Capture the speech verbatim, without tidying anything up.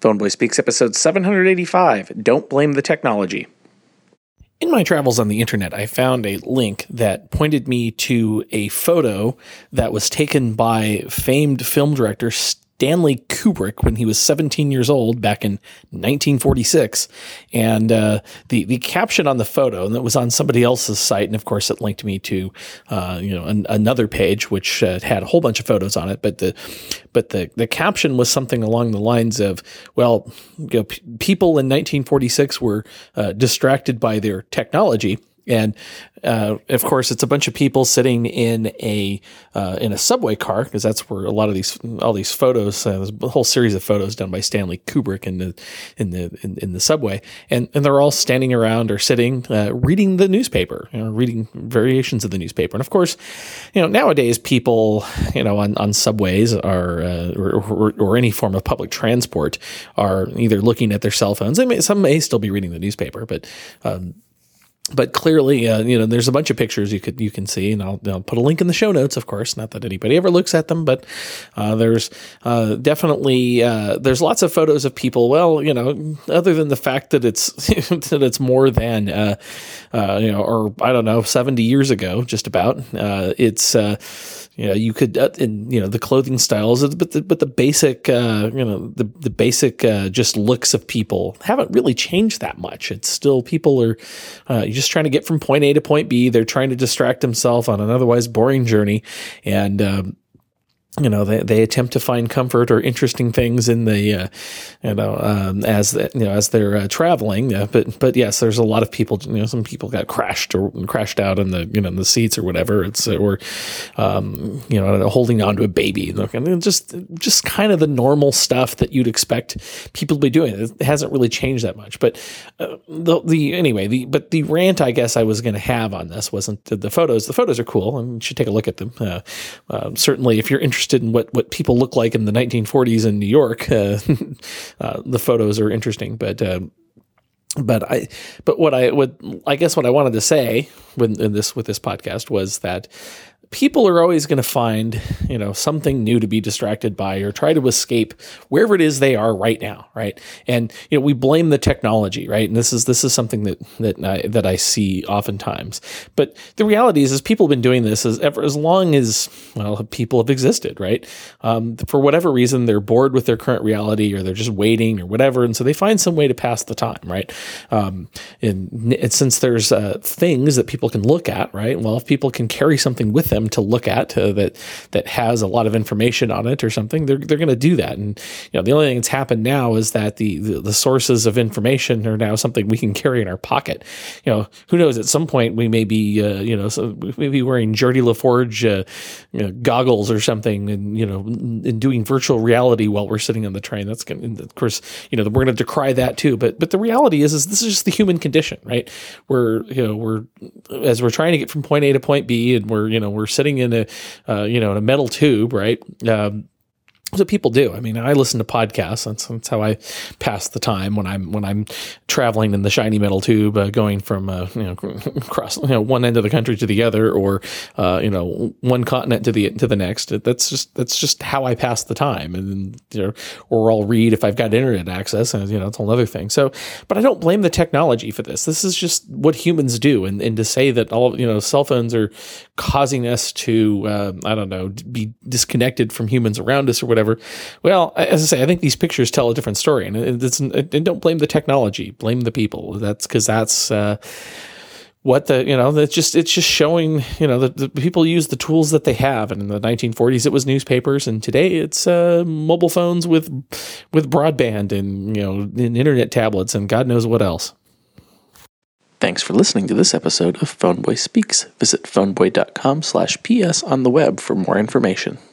Phoneboy Speaks, episode seven eighty-five, Don't Blame the Technology. In my travels on the internet, I found a link that pointed me to a photo that was taken by famed film director Stanley Kubrick when he was seventeen years old back in nineteen forty-six. And uh, the the caption on the photo, and it was on somebody else's site, and of course it linked me to uh, you know an, another page which uh, had a whole bunch of photos on it. But the but the the caption was something along the lines of, well, you know, p- people in nineteen forty-six were uh, distracted by their technology. And uh, of course, it's a bunch of people sitting in a uh, in a subway car, because that's where a lot of these all these photos, uh, there's a whole series of photos done by Stanley Kubrick in the in the in, in the subway, and and they're all standing around or sitting uh, reading the newspaper, you know, reading variations of the newspaper. And of course, you know, nowadays people, you know, on, on subways are uh, or, or or any form of public transport are either looking at their cell phones. They may, some may still be reading the newspaper, but um, But clearly, uh, you know, there's a bunch of pictures you could you can see, and I'll, I'll put a link in the show notes, of course. Not that anybody ever looks at them, but uh, there's uh, definitely uh, there's lots of photos of people. Well, you know, other than the fact that it's that it's more than uh, uh, you know, or I don't know, seventy years ago, just about. Uh, it's uh, you know, you could, uh, in, you know, the clothing styles, but the, but the basic, uh, you know, the, the basic, uh, just looks of people haven't really changed that much. It's still, people are, uh, just trying to get from point A to point B. They're trying to distract themselves on an otherwise boring journey. And, um, you know, they, they attempt to find comfort or interesting things in the, uh, you know, um, as the, you know, as they're uh, traveling. Uh, but, but yes, there's a lot of people, you know, some people got crashed or crashed out in the, you know, in the seats or whatever. It's, uh, or, um, you know, holding on to a baby. And just, just kind of the normal stuff that you'd expect people to be doing. It hasn't really changed that much. But uh, the, the, anyway, the, but the rant I guess I was going to have on this wasn't the, the photos. The photos are cool, and you should take a look at them. Uh, uh, certainly, if you're interested in what, what people look like in the nineteen forties in New York, uh, uh, the photos are interesting. But uh, but I but what I would I guess what I wanted to say when in this with this podcast was that people are always going to find, you know, something new to be distracted by or try to escape wherever it is they are right now, right? And you know, we blame the technology, right? And this is this is something that that I, that I see oftentimes. But the reality is, is people have been doing this as ever as long as well people have existed, right? Um, for whatever reason, they're bored with their current reality, or they're just waiting, or whatever, and so they find some way to pass the time, right? Um, and, and since there's uh, things that people can look at, right? Well, if people can carry something with them to look at uh, that that has a lot of information on it or something, they're they're going to do that. And you know, the only thing that's happened now is that the, the the sources of information are now something we can carry in our pocket. You know, who knows? At some point, we may be uh, you know so we may be wearing Geordie LaForge uh, you know, goggles or something, and you know, and doing virtual reality while we're sitting on the train. That's going to, of course, you know, we're going to decry that too. But but the reality is, is this is just the human condition, right? We're you know we're as we're trying to get from point A to point B, and we're you know we're sitting in a, uh, you know, in a metal tube, right? Um, That's what people do. I mean, I listen to podcasts. That's, that's how I pass the time when I'm when I'm traveling in the shiny metal tube, uh, going from uh, you know across you know one end of the country to the other, or uh, you know one continent to the to the next. That's just that's just how I pass the time, and you know, or I'll read if I've got internet access, and you know, it's a whole other thing. So, but I don't blame the technology for this. This is just what humans do, and and to say that all you know cell phones are causing us to uh, I don't know be disconnected from humans around us or whatever. Well, as I say, I think these pictures tell a different story, and it's, and don't blame the technology, blame the people. That's because that's uh, what the you know. That's just it's just showing you know the, the people use the tools that they have, and in the nineteen forties it was newspapers, and today it's uh, mobile phones with with broadband and you know and internet tablets and God knows what else. Thanks for listening to this episode of Phoneboy Speaks. Visit phoneboy dot com slash P S on the web for more information.